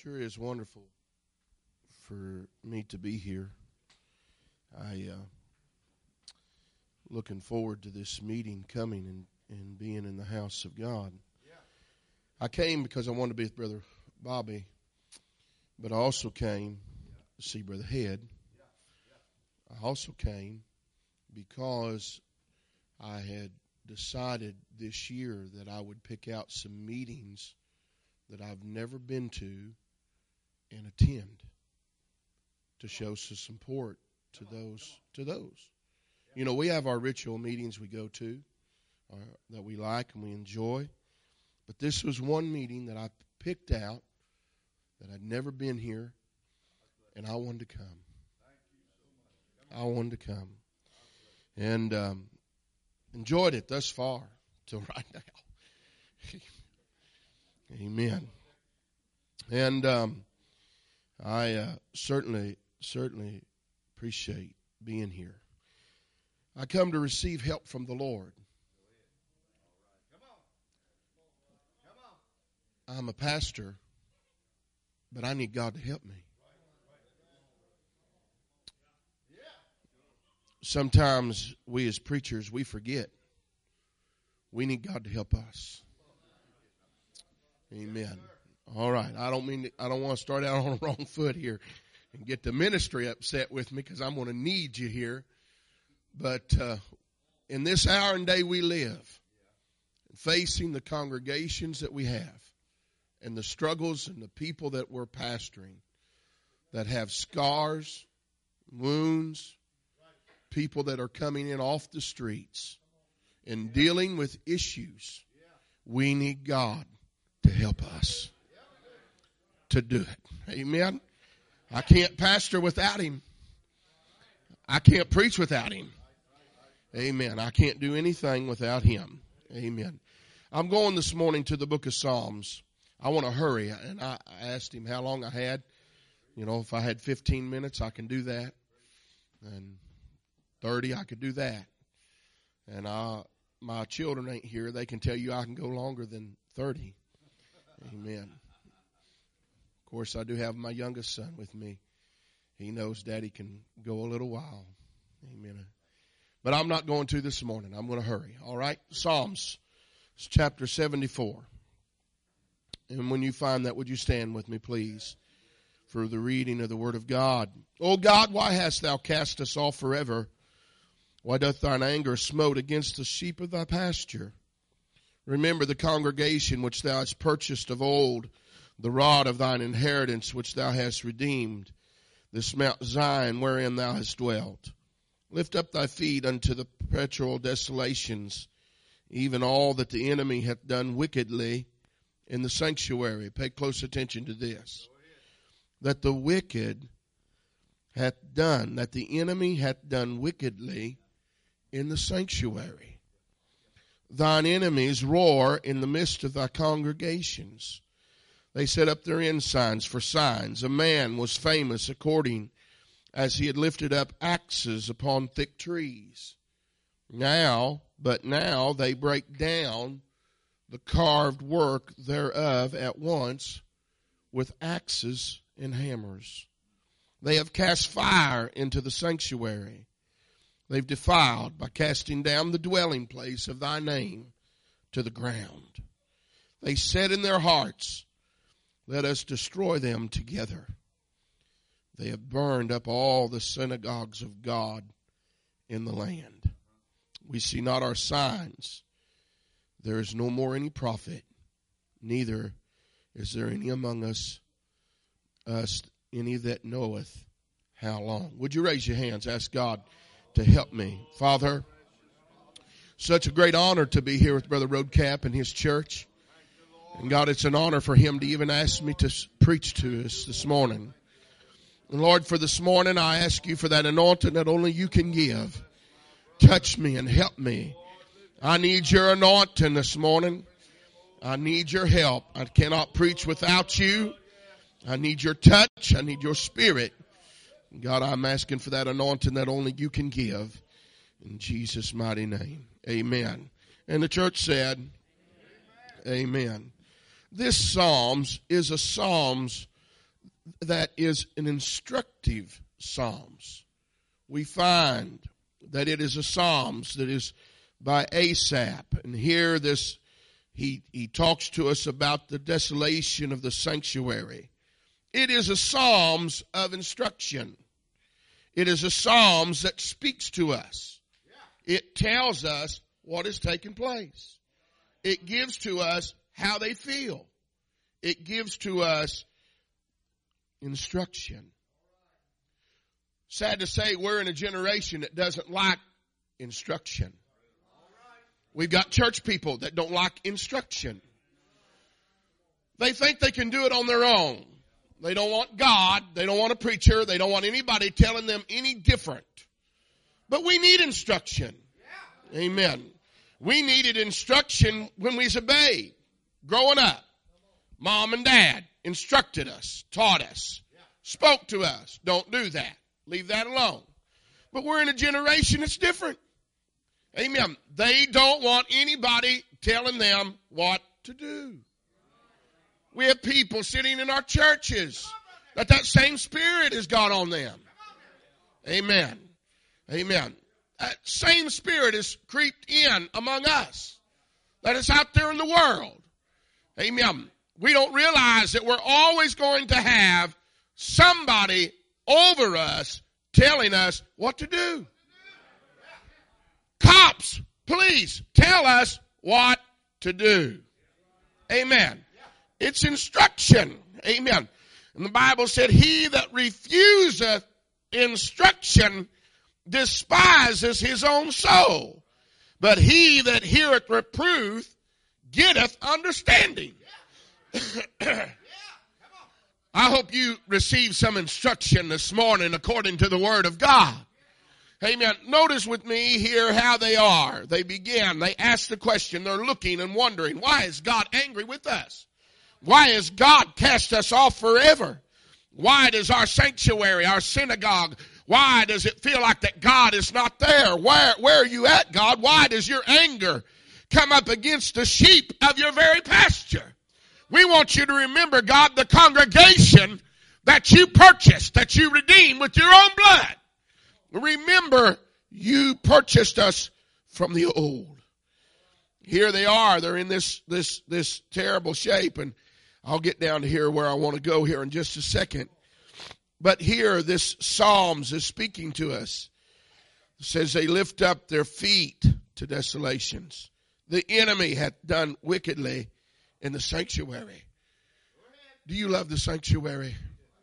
Sure is wonderful for me to be here. Looking forward to this meeting coming and being in the house of God. I came because I wanted to be with Brother Bobby, but I also came to see Brother Head. I also came because I had decided this year that I would pick out some meetings that I've never been to and attend to show some support to those. You know, we have our ritual meetings we go to that we like and we enjoy. But this was one meeting that I picked out that I'd never been here, and I wanted to come. I wanted to come. And enjoyed it thus far till right now. Amen. And I certainly appreciate being here. I come to receive help from the Lord. I'm a pastor, but I need God to help me. Sometimes we as preachers, we forget. We need God to help us. Amen. All right. I don't want to start out on the wrong foot here and get the ministry upset with me, because I'm going to need you here. But in this hour and day we live, facing the congregations that we have and the struggles and the people that we're pastoring that have scars, wounds, people that are coming in off the streets and dealing with issues, we need God to help us to do it. Amen. I can't pastor without Him. I can't preach without Him. Amen. I can't do anything without Him. Amen. I'm going this morning to the book of Psalms. I want to hurry. And I asked him how long I had. You know, if I had 15 minutes, I can do that. And 30, I could do that. And my children ain't here. They can tell you I can go longer than 30. Amen. Of course, I do have my youngest son with me. He knows Daddy can go a little while. Amen. But I'm not going to this morning. I'm going to hurry. All right? Psalms chapter 74. And when you find that, would you stand with me, please, for the reading of the Word of God. O God, why hast thou cast us off forever? Why doth thine anger smote against the sheep of thy pasture? Remember the congregation which thou hast purchased of old, the rod of thine inheritance which thou hast redeemed, this Mount Zion wherein thou hast dwelt. Lift up thy feet unto the perpetual desolations, even all that the enemy hath done wickedly in the sanctuary. Pay close attention to this. That the wicked hath done, that the enemy hath done wickedly in the sanctuary. Thine enemies roar in the midst of thy congregations. They set up their ensigns for signs. A man was famous according as he had lifted up axes upon thick trees. But now they break down the carved work thereof at once with axes and hammers. They have cast fire into the sanctuary. They've defiled by casting down the dwelling place of thy name to the ground. They said in their hearts, let us destroy them together. They have burned up all the synagogues of God in the land. We see not our signs. There is no more any prophet, neither is there any among us any that knoweth how long. Would you raise your hands? Ask God to help me. Father, such a great honor to be here with Brother Roadcap and his church. And God, it's an honor for him to even ask me to preach to us this morning. And Lord, for this morning, I ask you for that anointing that only you can give. Touch me and help me. I need your anointing this morning. I need your help. I cannot preach without you. I need your touch. I need your spirit. God, I'm asking for that anointing that only you can give. In Jesus' mighty name. Amen. And the church said, Amen. This Psalms is a Psalms that is an instructive Psalms. We find that it is a Psalms that is by Asaph. And here he talks to us about the desolation of the sanctuary. It is a Psalms of instruction. It is a Psalms that speaks to us. It tells us what has taken place. It gives to us how they feel. It gives to us instruction. Sad to say, we're in a generation that doesn't like instruction. We've got church people that don't like instruction. They think they can do it on their own. They don't want God. They don't want a preacher. They don't want anybody telling them any different. But we need instruction. Amen. We needed instruction when we was a babe. Growing up, mom and dad instructed us, taught us, spoke to us. Don't do that. Leave that alone. But we're in a generation that's different. Amen. They don't want anybody telling them what to do. We have people sitting in our churches that same spirit has got on them. Amen. Amen. That same spirit has creeped in among us. That is out there in the world. Amen. We don't realize that we're always going to have somebody over us telling us what to do. Cops, police, tell us what to do. Amen. It's instruction. Amen. And the Bible said, he that refuseth instruction despises his own soul. But he that heareth reproof getteth understanding. I hope you received some instruction this morning according to the Word of God. Amen. Notice with me here how they are. They ask the question, they're looking and wondering, why is God angry with us? Why has God cast us off forever? Why does our sanctuary, our synagogue, why does it feel like that God is not there? Where are you at, God? Why does your anger come up against the sheep of your very pasture? We want you to remember, God, the congregation that you purchased, that you redeemed with your own blood. Remember, you purchased us from the old. Here they are. They're in this terrible shape, and I'll get down to here where I want to go here in just a second. But here, this Psalms is speaking to us. It says they lift up their feet to desolations. The enemy hath done wickedly in the sanctuary. Do you love the sanctuary?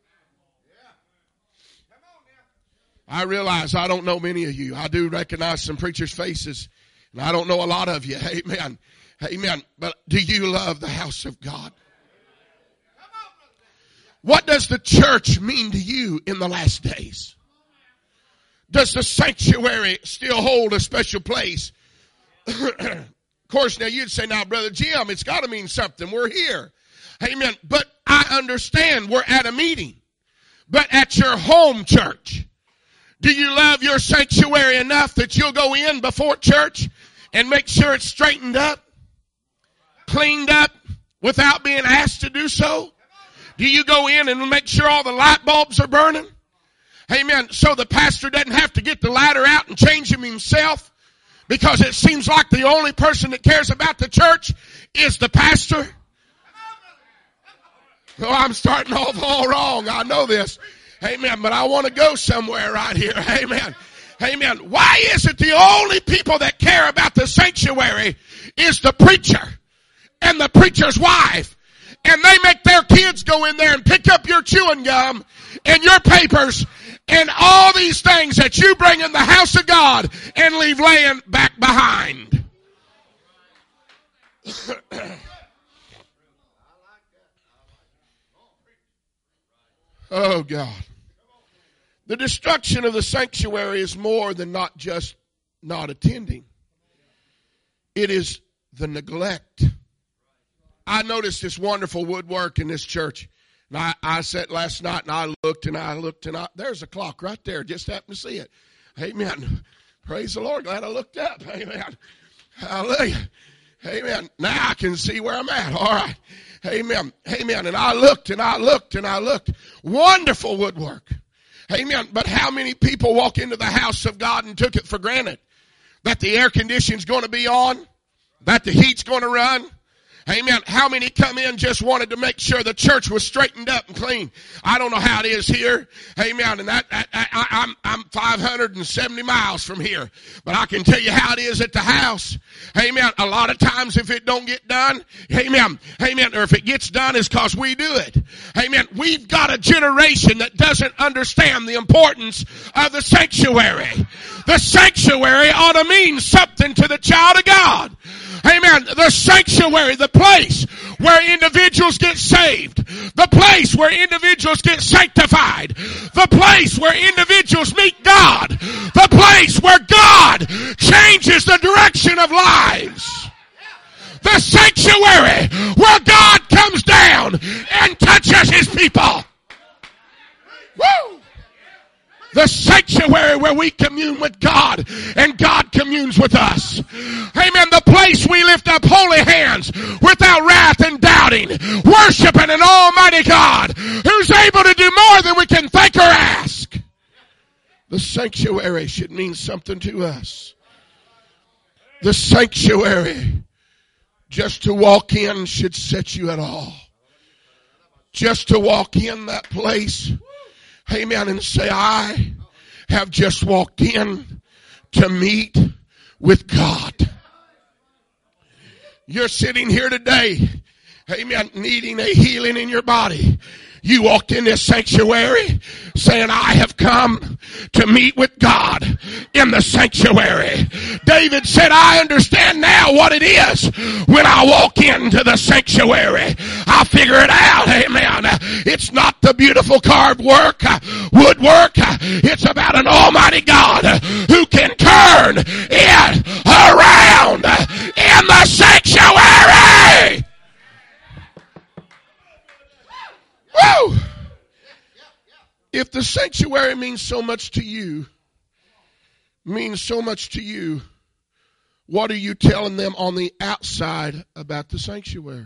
I realize I don't know many of you. I do recognize some preachers' faces, and I don't know a lot of you. Amen. Amen. But do you love the house of God? What does the church mean to you in the last days? Does the sanctuary still hold a special place? Of course, now you'd say, now, Brother Jim, it's got to mean something. We're here. Amen. But I understand we're at a meeting. But at your home church, do you love your sanctuary enough that you'll go in before church and make sure it's straightened up, cleaned up, without being asked to do so? Do you go in and make sure all the light bulbs are burning? Amen. So the pastor doesn't have to get the ladder out and change them himself, because it seems like the only person that cares about the church is the pastor. Oh, I'm starting off all wrong. I know this. Amen. But I want to go somewhere right here. Amen. Amen. Why is it the only people that care about the sanctuary is the preacher and the preacher's wife? And they make their kids go in there and pick up your chewing gum and your papers and all these things that you bring in the house of God and leave laying back behind. Oh, God. The destruction of the sanctuary is more than not just not attending. It is the neglect. I noticed this wonderful woodwork in this church. And I sat last night and I looked and there's a clock right there. Just happened to see it. Amen. Praise the Lord. Glad I looked up. Amen. Hallelujah. Amen. Now I can see where I'm at. All right. Amen. Amen. And I looked and I looked and I looked. Wonderful woodwork. Amen. But how many people walk into the house of God and took it for granted that the air conditioning's going to be on, that the heat's going to run? Amen. How many come in just wanted to make sure the church was straightened up and clean? I don't know how it is here. Amen. And I'm 570 miles from here, but I can tell you how it is at the house. Amen. A lot of times if it don't get done, amen, amen, or if it gets done, it's because we do it. Amen. We've got a generation that doesn't understand the importance of the sanctuary. The sanctuary ought to mean something to the child of God. Amen. The sanctuary, the place where individuals get saved, the place where individuals get sanctified, the place where individuals meet God, the place where God changes the direction of lives. The sanctuary where God comes down and touches His people. Woo! The sanctuary where we commune with God and God communes with us. Amen. The place we lift up holy hands without wrath and doubting, worshiping an almighty God who's able to do more than we can think or ask. The sanctuary should mean something to us. The sanctuary, just to walk in, should set you at all. Just to walk in that place, amen, and say, I have just walked in to meet with God. You're sitting here today, amen, needing a healing in your body. You walked in this sanctuary saying, I have come to meet with God in the sanctuary. David said, I understand now what it is when I walk into the sanctuary. I figure it out. Amen. It's not the beautiful carved woodwork. It's about an almighty God who can turn it around in the sanctuary. Woo! If the sanctuary means so much to you, what are you telling them on the outside about the sanctuary?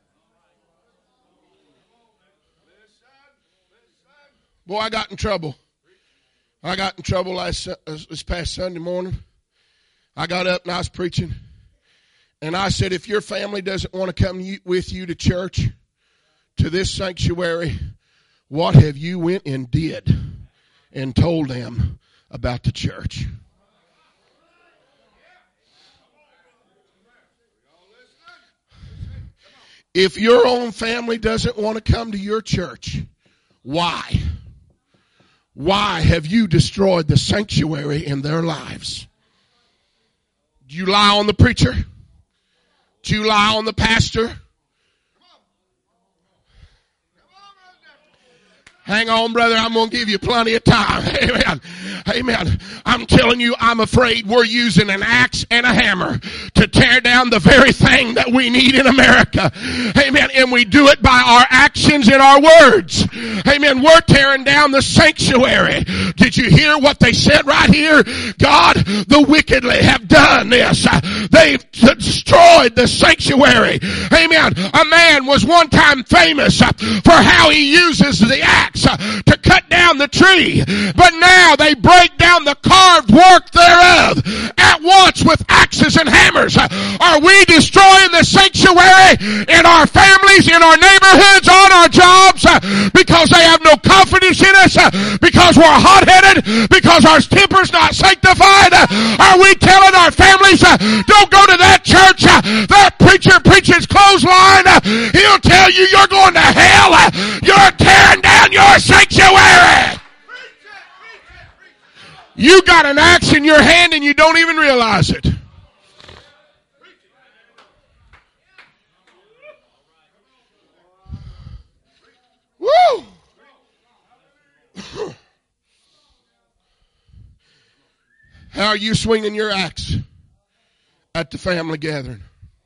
Boy, I got in trouble. This past Sunday morning. I got up and I was preaching. And I said, if your family doesn't want to come with you to church, to this sanctuary, what have you went and did and told them about the church? If your own family doesn't want to come to your church, why? Why have you destroyed the sanctuary in their lives? Do you lie on the preacher? Do you lie on the pastor? Hang on, brother. I'm going to give you plenty of time. Amen. Amen. I'm telling you, I'm afraid we're using an axe and a hammer to tear down the very thing that we need in America. Amen. And we do it by our actions and our words. Amen. We're tearing down the sanctuary. Did you hear what they said right here? God, the wickedly have done this. They've destroyed the sanctuary. Amen. A man was one time famous for how he uses the axe to cut down the tree, but now they break down the carved work thereof at once with axes and hammers. Are we destroying the sanctuary in our families, in our neighborhoods, on our jobs because they have no confidence in us, because we're hot-headed, because our temper's not sanctified? Are we telling our families, don't go to that church, that preacher preaches clothesline, he'll tell you you're going to hell, you're tearing down your sanctuary. You got an axe in your hand and you don't even realize it. Woo! How are you swinging your axe at the family gathering?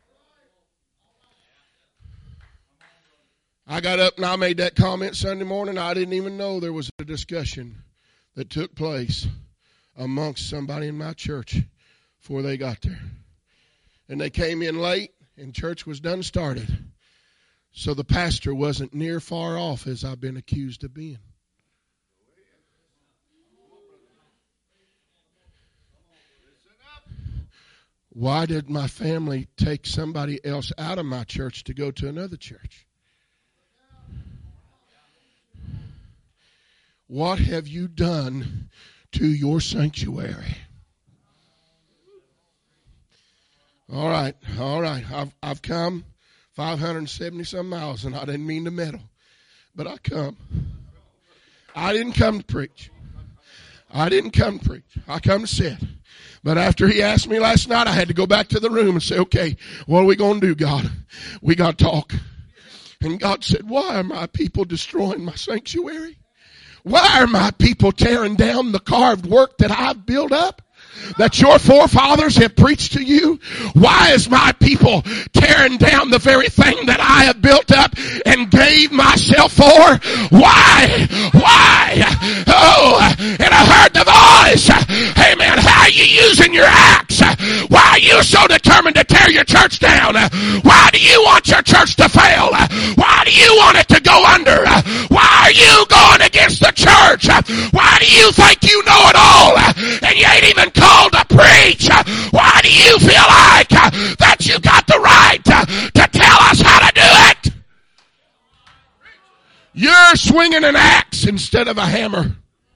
I got up and I made that comment Sunday morning. I didn't even know there was a discussion that took place amongst somebody in my church before they got there. And they came in late. and church was done started. So the pastor wasn't near far off as I've been accused of being. Why did my family take somebody else out of my church to go to another church? What have you done to your sanctuary? All right. I've come 570 some miles, and I didn't mean to meddle, but I come. I didn't come to preach. I come to sit. But after he asked me last night, I had to go back to the room and say, okay, what are we going to do, God? We got to talk. And God said, why are my people destroying my sanctuary? Why are my people tearing down the carved work that I've built up, that your forefathers have preached to you? Why is my people tearing down the very thing that I have built up and gave myself for? Why? Oh, and I heard the voice. Hey man, how are you using your axe? Why are you so determined to tear your church down? Why do you want your church to fail? Why do you want it to go under? Why are you going against the church? Why do you think you know it all and you ain't even called to preach? Why do you feel like that you got the right to tell us how to do it? You're swinging an axe instead of a hammer.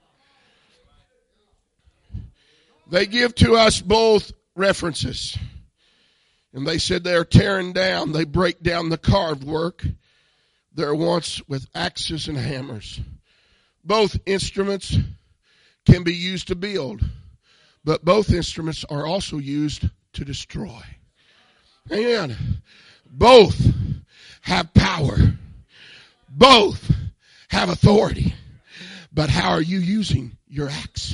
They give to us both references. And they said they're tearing down, they break down the carved work. They're once with axes and hammers. Both instruments can be used to build, but both instruments are also used to destroy. Amen. Both have power. Both have authority. But how are you using your axe?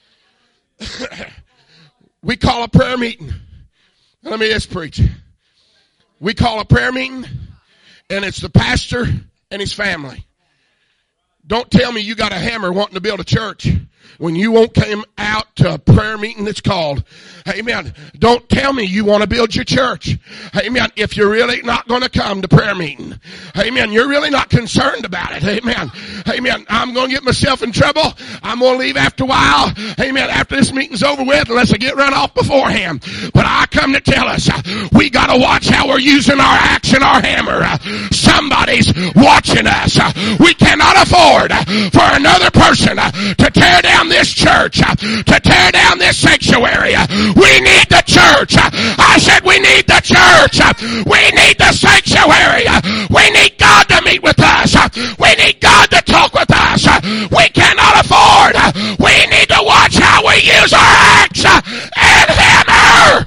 We call a prayer meeting. Let me just preach. We call a prayer meeting, and it's the pastor and his family. Don't tell me you got a hammer wanting to build a church when you won't come out to a prayer meeting that's called. Amen. Don't tell me you want to build your church. Amen. If you're really not going to come to prayer meeting. Amen. You're really not concerned about it. Amen. Amen. I'm going to get myself in trouble. I'm going to leave after a while. Amen. After this meeting's over with, unless I get run off beforehand. But I come to tell us, we got to watch how we're using our axe and our hammer. Somebody's watching us. We cannot afford for another person to tear down this church, to tear down this sanctuary. We need the church. I said we need the church. We need the sanctuary. We need God to meet with us. We need God to talk with us. We cannot afford. We need to watch how we use our axe and hammer.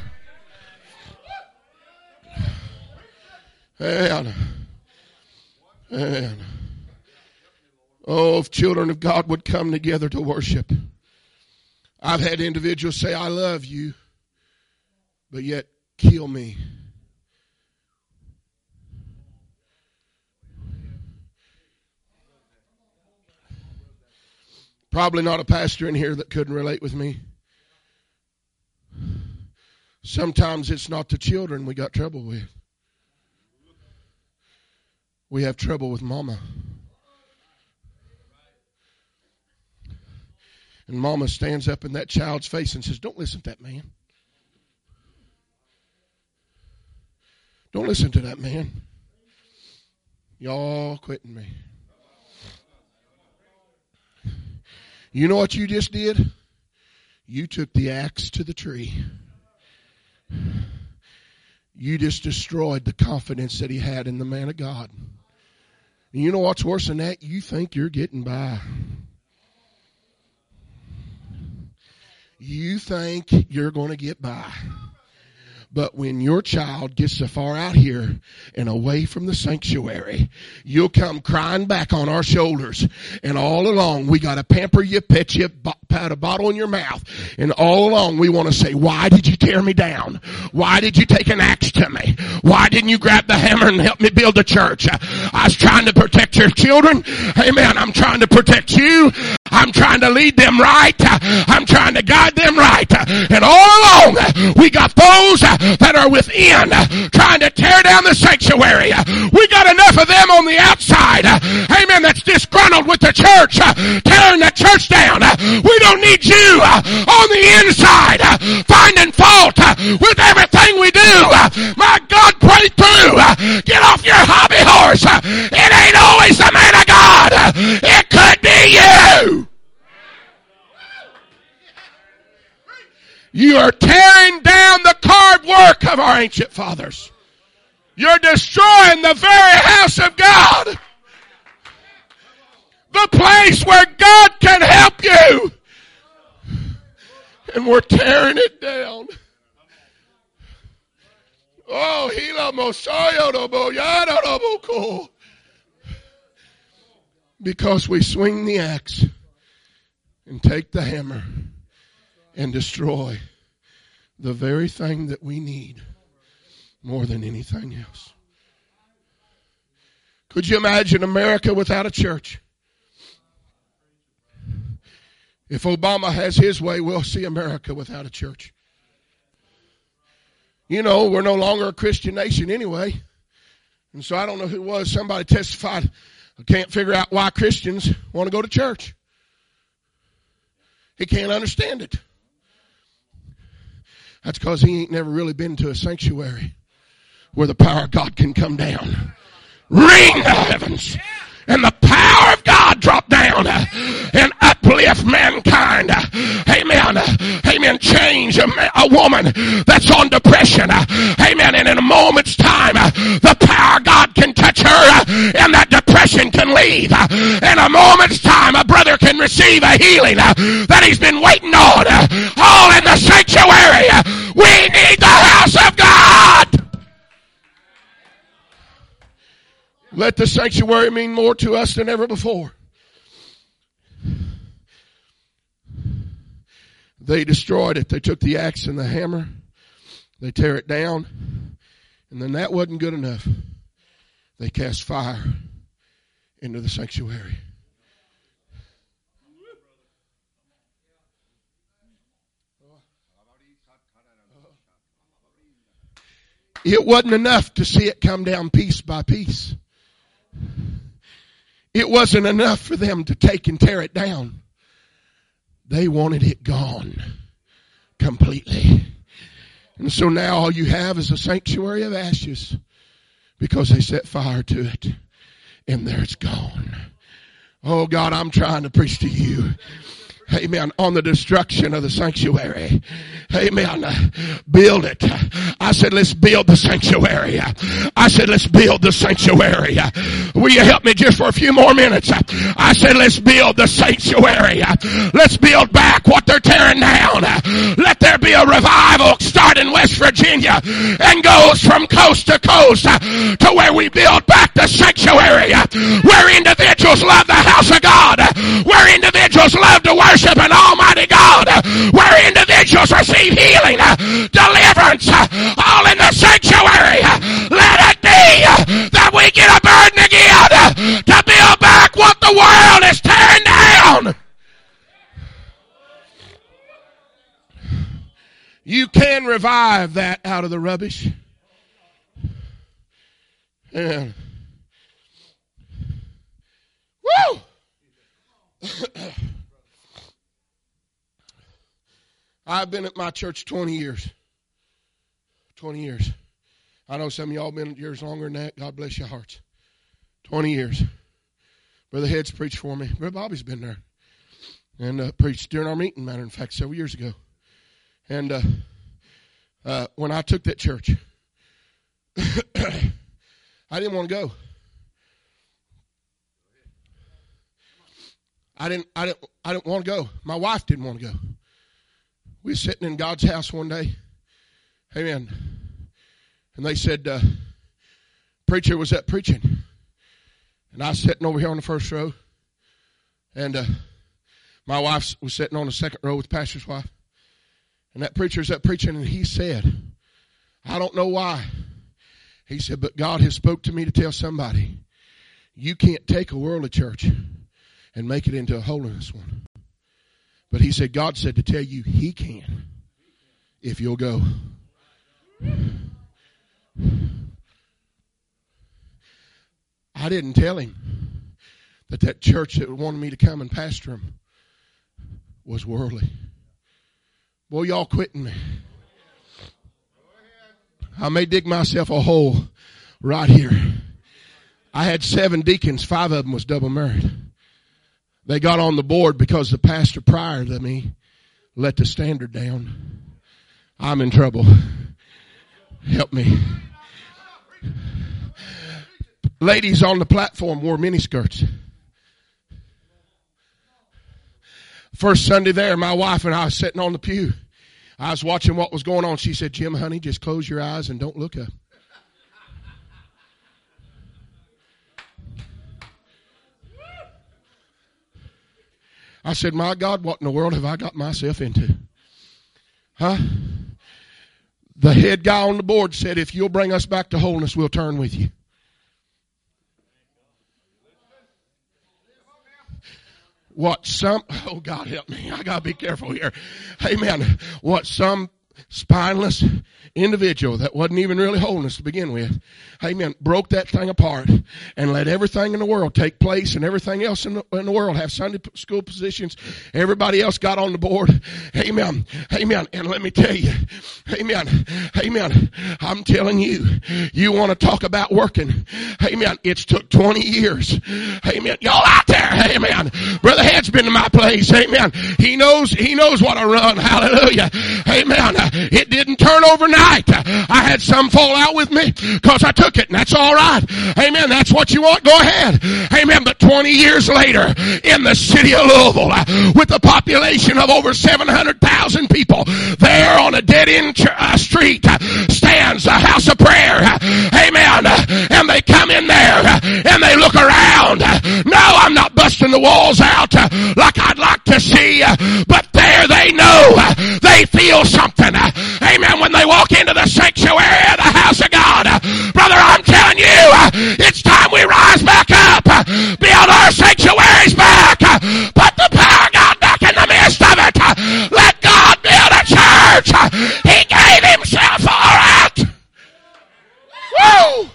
Amen. Oh, if children of God would come together to worship. I've had individuals say, I love you, but yet kill me. Probably not a pastor in here that couldn't relate with me. Sometimes it's not the children we got trouble with. We have trouble with mama. And mama stands up in that child's face and says, don't listen to that man. Don't listen to that man. Y'all quitting me. You know what you just did? You took the axe to the tree. You just destroyed the confidence that he had in the man of God. And you know what's worse than that? You think you're getting by. You think you're going to get by. But when your child gets so far out here and away from the sanctuary, you'll come crying back on our shoulders. And all along, we got to pamper you, pet you, pat a bottle in your mouth. And all along, we want to say, why did you tear me down? Why did you take an axe to me? Why didn't you grab the hammer and help me build a church? I was trying to protect your children. Amen. I'm trying to protect you. I'm trying to lead them right. I'm trying to guide them right. And all along, we got those that are within trying to tear down the sanctuary. We got enough of them on the outside, amen, that's disgruntled with the church, tearing the church down. We don't need you on the inside finding fault with everything we do. My God, pray through. Get off your hobby horse. It ain't always the man of God. It could be you. You are tearing down the carved work of our ancient fathers. You're destroying the very house of God. The place where God can help you. And we're tearing it down. Oh, because we swing the axe and take the hammer and destroy the very thing that we need more than anything else. Could you imagine America without a church? If Obama has his way, we'll see America without a church. You know, we're no longer a Christian nation anyway. And so I don't know who it was. Somebody testified, I can't figure out why Christians want to go to church. He can't understand it. That's because he ain't never really been to a sanctuary where the power of God can come down. Ring the heavens. And the power of God drop down and uplift mankind. Amen. Amen. Change a woman that's on depression. Amen. And in a moment's time, the power of God can touch her and that depression can leave. In a moment's time, a brother can receive a healing that he's been waiting on. All in the sanctuary. We need the house of God. Let the sanctuary mean more to us than ever before. They destroyed it. They took the axe and the hammer. They tear it down. And then that wasn't good enough. They cast fire into the sanctuary. It wasn't enough to see it come down piece by piece. It wasn't enough for them to take and tear it down. They wanted it gone completely. And so now all you have is a sanctuary of ashes because they set fire to it and there it's gone. Oh God, I'm trying to preach to you. Amen. On the destruction of the sanctuary. Amen. Build it. I said, let's build the sanctuary. I said, let's build the sanctuary. Will you help me just for a few more minutes? I said, let's build the sanctuary. Let's build back what they're tearing down. Let there be a revival start in West Virginia and goes from coast to coast to where we build back the sanctuary, where individuals love the house of God, where individuals love to worship an almighty God, where individuals receive healing, deliverance, all in the sanctuary. Let it be that we get a burden again to build back what the world is tearing down. You can revive that out of the rubbish. And woo! I've been at my church 20 years. 20 years. I know some of y'all been years longer than that. God bless your hearts. 20 years. Brother Heads preached for me. Brother Bobby's been there. And preached during our meeting, matter of fact, several years ago. And when I took that church, I didn't want to go. I didn't want to go. My wife didn't want to go. We were sitting in God's house one day. Amen. And they said, preacher was up preaching. And I was sitting over here on the first row. And my wife was sitting on the second row with the pastor's wife. And that preacher was up preaching, and he said, I don't know why. He said, but God has spoke to me to tell somebody, you can't take a worldly church and make it into a holiness one. But he said, God said to tell you he can if you'll go. I didn't tell him that church that wanted me to come and pastor him was worldly. Boy, y'all quitting me. I may dig myself a hole right here. I had 7 deacons. 5 of them was double married. They got on the board because the pastor prior to me let the standard down. I'm in trouble. Help me. Ladies on the platform wore miniskirts. First Sunday there, my wife and I was sitting on the pew. I was watching what was going on. She said, Jim, honey, just close your eyes and don't look up. I said, my God, what in the world have I got myself into? Huh? The head guy on the board said, if you'll bring us back to wholeness, we'll turn with you. Oh God help me, I gotta be careful here. Amen. What some spineless individual that wasn't even really wholeness to begin with, amen, broke that thing apart and let everything in the world take place, and everything else in the world have Sunday school positions. Everybody else got on the board. Amen. Amen. And let me tell you, amen. Amen. I'm telling you, you want to talk about working. Amen. It's took 20 years. Amen. Y'all out there. Amen. Brother Head's been to my place. Amen. He knows what I run. Hallelujah. Amen. It didn't turn overnight. I had some fall out with me because I took it, and that's all right. Amen. That's what you want. Go ahead. Amen. But 20 years later, in the city of Louisville, with a population of over 700,000 people, there on a dead-end street stands a house of prayer. Amen. And they come in there and they look around. No, I'm not busting the walls out like I'd like to see, but there they know. They feel something. Amen. When they walk into the sanctuary of the house of God, brother, I'm telling you, it's time we rise back up, build our sanctuaries back, put the power of God back in the midst of it. Let God build a church. He gave himself for it. Woo!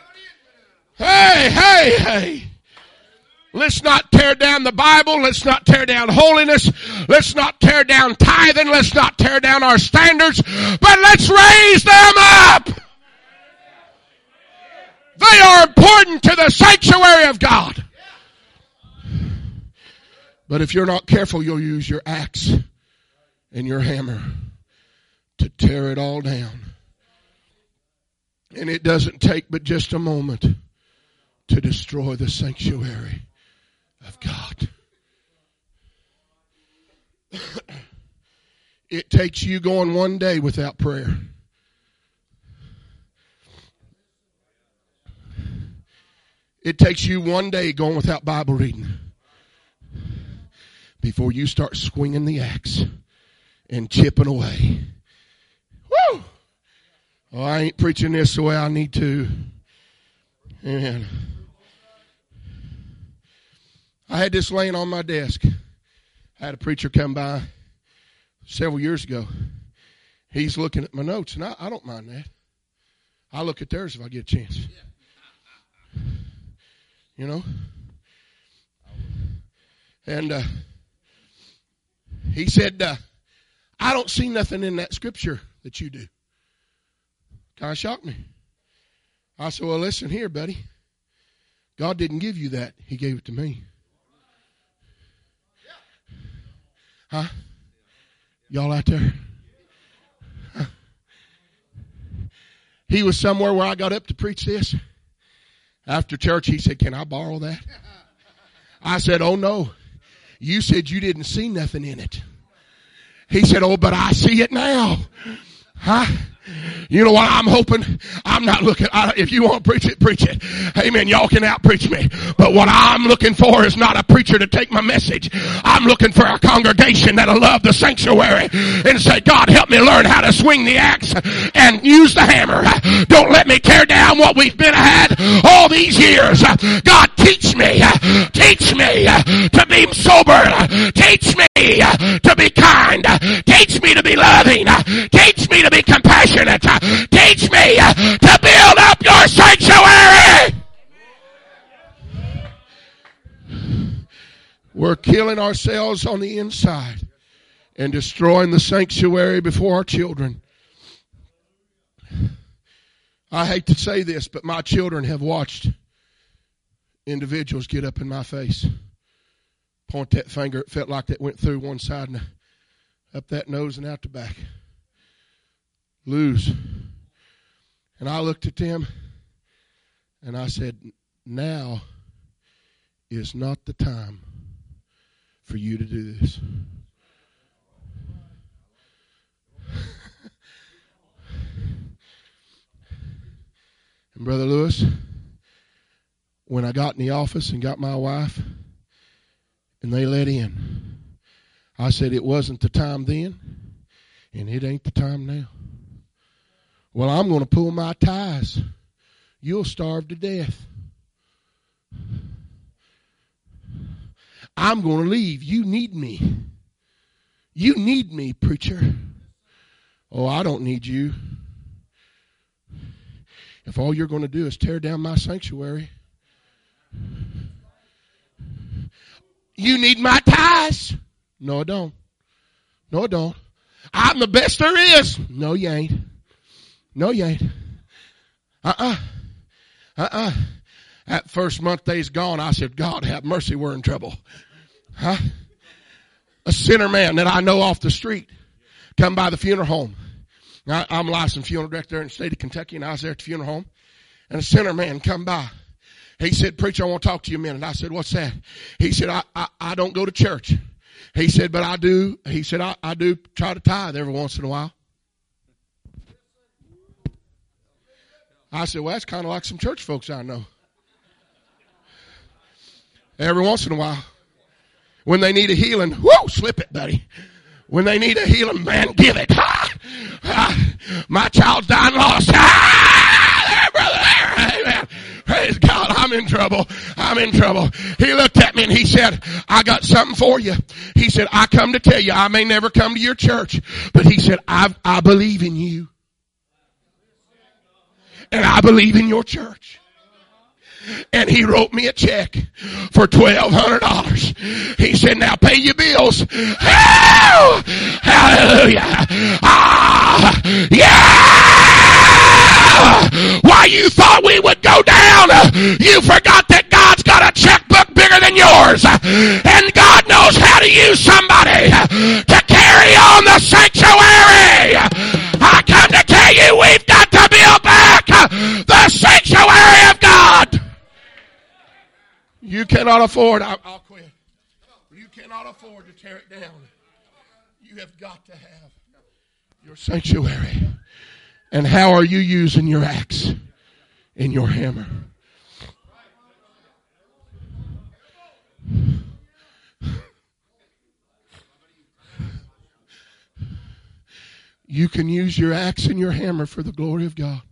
Hey. Let's not tear down the Bible. Let's not tear down holiness. Let's not tear down tithing. Let's not tear down our standards. But let's raise them up. They are important to the sanctuary of God. But if you're not careful, you'll use your axe and your hammer to tear it all down. And it doesn't take but just a moment to destroy the sanctuary of God. It takes you going one day without prayer. It takes you one day going without Bible reading before you start swinging the axe and chipping away. Woo! Oh, I ain't preaching this the way I need to. Amen. I had this laying on my desk. I had a preacher come by several years ago. He's looking at my notes, and I don't mind that. I look at theirs if I get a chance. You know? And he said, I don't see nothing in that scripture that you do. Kind of shocked me. I said, well, listen here, buddy. God didn't give you that. He gave it to me. Huh? Y'all out there? Huh? He was somewhere where I got up to preach this. After church, he said, can I borrow that? I said, oh, no. You said you didn't see nothing in it. He said, oh, but I see it now. Huh? You know what I'm hoping? I'm not looking, if you want to preach it, preach it. Amen. Y'all can out-preach me. But what I'm looking for is not a preacher to take my message. I'm looking for a congregation that'll love the sanctuary and say, God, help me learn how to swing the axe and use the hammer. Don't let me tear down what we've been had all these years. God, teach me to be sober. Teach me to be kind. Teach me to be loving. Teach me to be compassionate. Teach me to build up your sanctuary. We're killing ourselves on the inside and destroying the sanctuary before our children. I hate to say this, but my children have watched individuals get up in my face, point that finger. It felt like that went through one side and up that nose and out the back. Lose. And I looked at them and I said, now is not the time for you to do this. And Brother Lewis, when I got in the office and got my wife and they let in, I said it wasn't the time then and it ain't the time now. Well, I'm going to pull my ties. You'll starve to death. I'm going to leave. You need me. You need me, preacher. Oh, I don't need you. If all you're going to do is tear down my sanctuary, you need my ties. No, I don't. No, I don't. I'm the best there is. No, you ain't. No, you ain't. That first month they's gone, I said, God, have mercy, we're in trouble. Huh? A sinner man that I know off the street come by the funeral home. I'm a licensed funeral director in the state of Kentucky, and I was there at the funeral home. And a sinner man come by. He said, preacher, I want to talk to you a minute. I said, what's that? He said, I don't go to church. He said, but I do. He said, I do try to tithe every once in a while. I said, well, that's kind of like some church folks I know. Every once in a while. When they need a healing, whoa, slip it, buddy. When they need a healing, man, give it. My child's dying lost. There, brother, there. Amen. Praise God, I'm in trouble. I'm in trouble. He looked at me and he said, I got something for you. He said, I come to tell you, I may never come to your church, but he said, I believe in you. And I believe in your church. And he wrote me a check for $1,200. He said, now pay your bills. Oh, hallelujah. Yeah. Why you thought we would go down? You forgot that God's got a checkbook bigger than yours. And God knows how to use somebody to carry on the sanctuary. I come to tell you, we've got to build back the sanctuary of God. You cannot afford, I'll quit. You cannot afford to tear it down. You have got to have your sanctuary. And how are you using your axe and your hammer? You can use your axe and your hammer for the glory of God.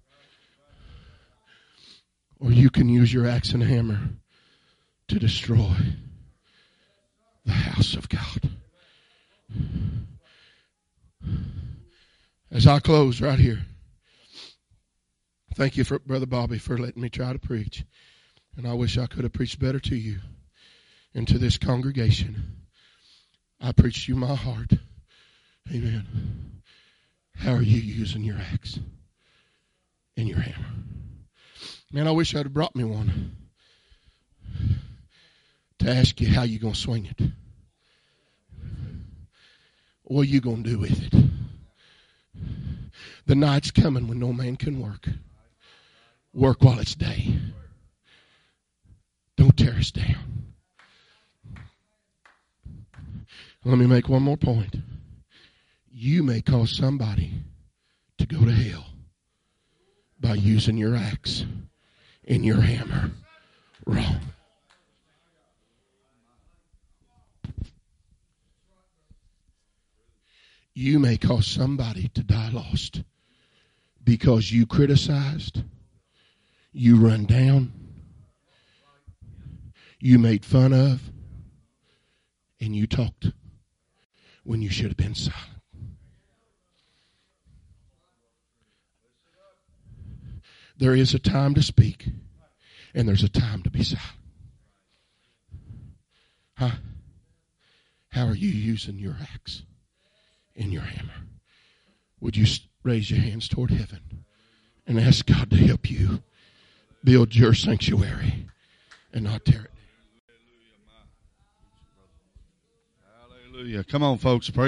Or you can use your axe and hammer to destroy the house of God. As I close right here, thank you, Brother Bobby, for letting me try to preach. And I wish I could have preached better to you and to this congregation. I preached you my heart. Amen. How are you using your axe and your hammer? Man, I wish I'd have brought me one to ask you how you going to swing it. What are you going to do with it? The night's coming when no man can work. Work while it's day. Don't tear us down. Let me make one more point. You may cause somebody to go to hell by using your axe and your hammer wrong. You may cause somebody to die lost because you criticized, you run down, you made fun of, and you talked. when you should have been silent. There is a time to speak, and there's a time to be silent. Huh? How are you using your axe and your hammer? Would you raise your hands toward heaven and ask God to help you build your sanctuary and not tear it down? Hallelujah. Come on, folks. Praise